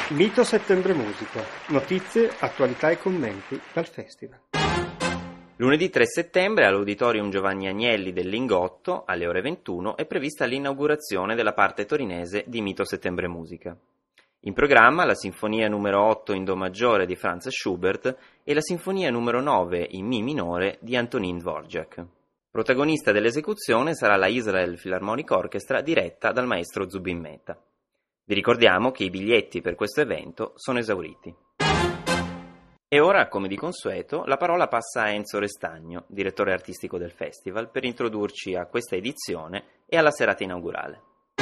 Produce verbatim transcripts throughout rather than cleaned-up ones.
Mito Settembre Musica. Notizie, attualità e commenti dal festival. Lunedì tre settembre all'Auditorium Giovanni Agnelli del Lingotto, alle ore ventuno, è prevista l'inaugurazione della parte torinese di Mito Settembre Musica. In programma la Sinfonia numero otto in Do maggiore di Franz Schubert e la Sinfonia numero nove in Mi minore di Antonín Dvořák. Protagonista dell'esecuzione sarà la Israel Philharmonic Orchestra diretta dal maestro Zubin Mehta. Vi ricordiamo che i biglietti per questo evento sono esauriti. E ora, come di consueto, la parola passa a Enzo Restagno, direttore artistico del festival, per introdurci a questa edizione e alla serata inaugurale.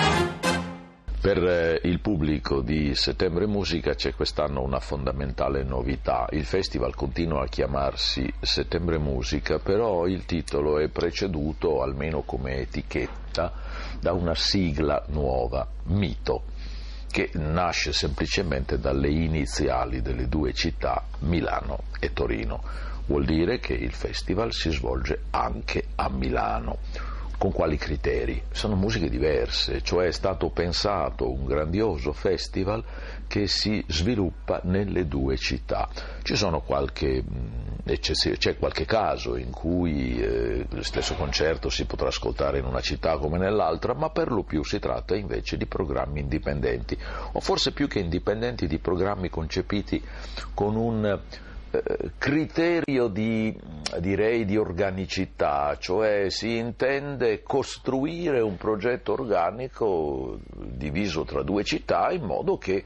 Per il pubblico di Settembre Musica c'è quest'anno una fondamentale novità. Il festival continua a chiamarsi Settembre Musica, però il titolo è preceduto, almeno come etichetta, da una sigla nuova, Mito, che nasce semplicemente dalle iniziali delle due città, Milano e Torino. Vuol dire che il festival si svolge anche a Milano. Con quali criteri? Sono musiche diverse, cioè è stato pensato un grandioso festival che si sviluppa nelle due città. Ci sono qualche eccezione, c'è qualche caso in cui eh, lo stesso concerto si potrà ascoltare in una città come nell'altra, ma per lo più si tratta invece di programmi indipendenti, o forse più che indipendenti di programmi concepiti con un criterio di, direi, di organicità, cioè si intende costruire un progetto organico diviso tra due città in modo che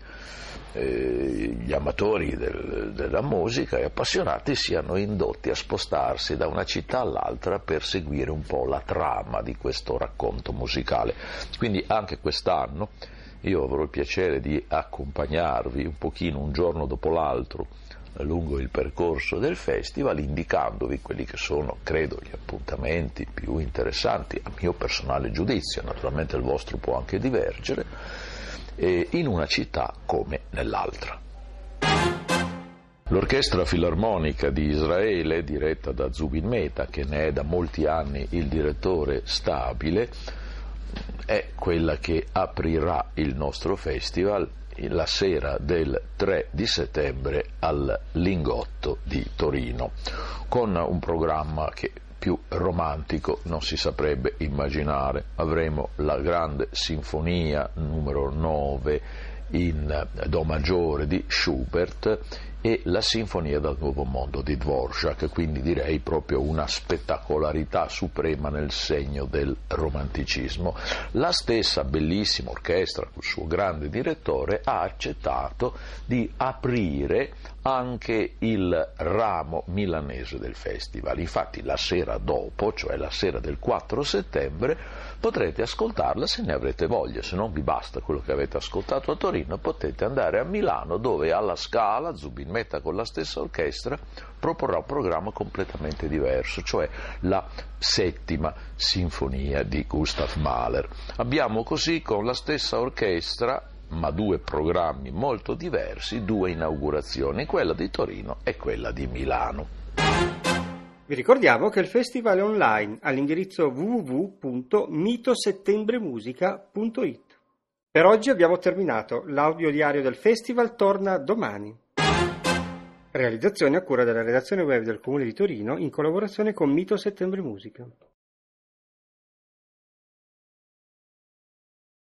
eh, gli amatori del, della musica e appassionati siano indotti a spostarsi da una città all'altra per seguire un po' la trama di questo racconto musicale. Quindi anche quest'anno io avrò il piacere di accompagnarvi un pochino un giorno dopo l'altro lungo il percorso del festival, indicandovi quelli che sono, credo, gli appuntamenti più interessanti, a mio personale giudizio, naturalmente il vostro può anche divergere, eh, in una città come nell'altra. L'Orchestra Filarmonica di Israele, diretta da Zubin Mehta, che ne è da molti anni il direttore stabile, è quella che aprirà il nostro festival la sera del tre di settembre al Lingotto di Torino, con un programma che più romantico non si saprebbe immaginare. Avremo la grande sinfonia numero nove in Do maggiore di Schubert e la Sinfonia dal Nuovo Mondo di Dvořák, quindi direi proprio una spettacolarità suprema nel segno del romanticismo. La stessa bellissima orchestra, col suo grande direttore, ha accettato di aprire anche il ramo milanese del festival. Infatti la sera dopo, cioè la sera del quattro settembre, potrete ascoltarla se ne avrete voglia. Se non vi basta quello che avete ascoltato a Torino, potete andare a Milano, dove alla Scala Zubin Mehta con la stessa orchestra proporrà un programma completamente diverso, cioè la settima sinfonia di Gustav Mahler. Abbiamo così, con la stessa orchestra, ma due programmi molto diversi, due inaugurazioni, quella di Torino e quella di Milano. Vi ricordiamo che il festival è online all'indirizzo w w w punto mito settembre musica punto i t. Per oggi abbiamo terminato, l'audio diario del festival torna domani. Realizzazione a cura della redazione web del Comune di Torino in collaborazione con Mito Settembre Musica.